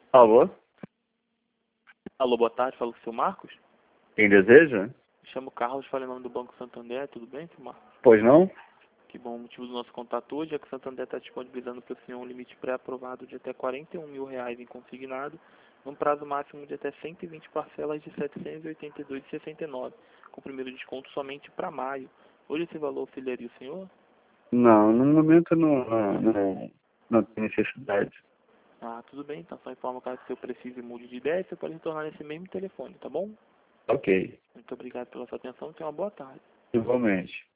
Alô? Alô, boa tarde, fala com o seu Marcos. Quem deseja? Me chamo Carlos, falo em nome do Banco Santander, tudo bem, seu Marcos? Pois não? Que bom, o motivo do nosso contato hoje é que o Santander está disponibilizando para o senhor um limite pré-aprovado de até R$ 41 mil em consignado, num prazo máximo de até 120 parcelas de R$ 782,69, com primeiro desconto somente para maio. Hoje esse valor auxiliaria o senhor? Não, no momento não tem necessidade. Ah, tudo bem, então só informa caso o senhor precise e mude de ideia, você pode retornar nesse mesmo telefone, tá bom? Ok, Muito obrigado pela sua atenção, tenha uma boa tarde. igualmente.